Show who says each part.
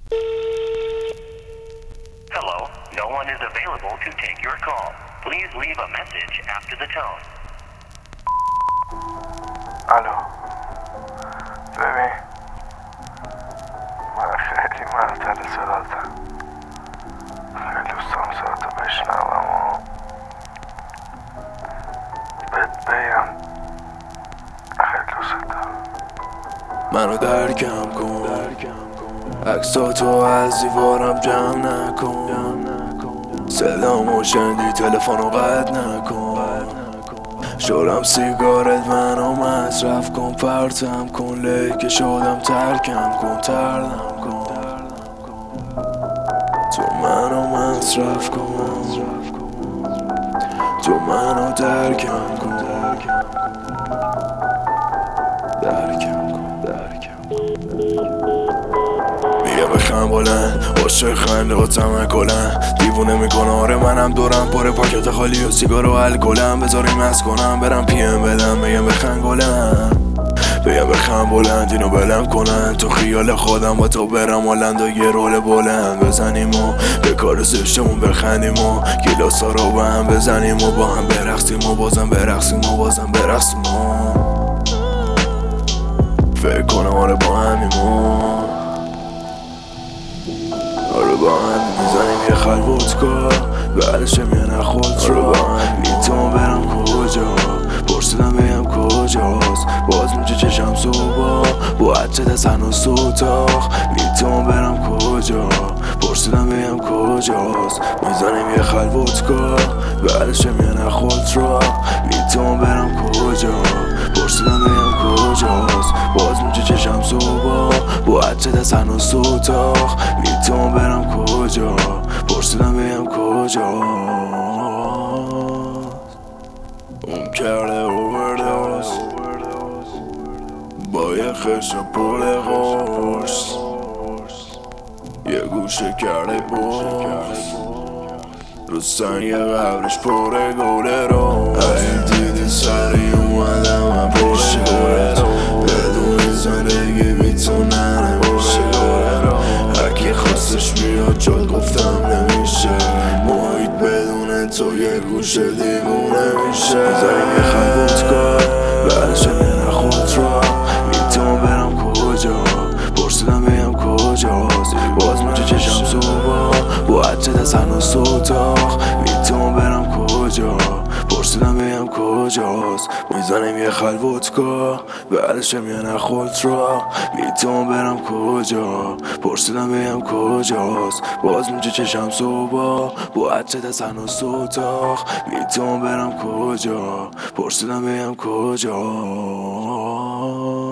Speaker 1: Hello, no one is available to take your call. Please leave a message after the tone.
Speaker 2: الو، ببین من خیلی معطل صداتم، خیلی دوستم صداتو بشنوم و بهت بگم خیلی دوست دارم.
Speaker 3: منو درکم کن، عکساتو از دیوارم جمع نکن، صدامو شنیدی تلفنو قطع نکن، شورم سیگارت منو مصرف کن، پرتم کن لیک شدم ترکم کن، تردم کن، تو منو مصرف کن، تو منو درکم کن، درکم کن، درکم میگه بخند بلند عاشق خندهاتم کلن، دیوونه میکنه آره منم دورم پر پاکت خالی و سیگار و الکلم، بذاریم از کنم برم پی ام بدم بگم بخند گلن، بگم بخند بلند اینو بلم کنن، تو خیال خودم با تو برم هلند و یه رول بلند بزنیم و به کار زشتمون بخندیم و گلاسا رو با هم بزنیم و با هم برقصیم و بازم برقصیم و بازم برقصیم و فکر کنم آره با همیم آره با هم میزنیم یه خلوتگاه، بعدش میانه خود را میتونم برم کجا، پرسیدم بگم کجاست، باز میشه چشم صبح با عطر دستن و سوتاخ، میتونم برم کجا، پرسیدم بگم کجاست، میزنیم یه خلوتگاه، بعدش میانه خود را میتونم برم کجا، پرسیدم بگم کجاست، باز میشه چشم صبح با عطر دستن و سوتاخ، میتونم برم کجا، پرسیدم بگم کجاست، اون کرده اووردوز با یه خش و پول قرص، یه گوشه کرده باز رو سنگ قبرش پر گوله رو، این دیدی سری اومدم من پیش بدون زندگی میتونه نمیشه، هرکی خواستش میاد جد گفتم نمیشه، محیط بدون تو یه گوشه دیوونه میشه، میذاریم یه خلوتگاه بعدش میانه خود را میتونم برم کجا، پرسیدم بگم کجاست، باز میشه چشم صبح با عطر دستن و سوتاخ، میتونم برم کجا، پرسیدم بگم کجاست، میزنیم یه خلوتگاه بعدش میانه خود را میتونم برم کجا، پرسیدم بگم کجاست، باز میشه چشم صبح با عطر دستن و سوتاخ، میتونم برم کجا، پرسیدم بگم کجاست.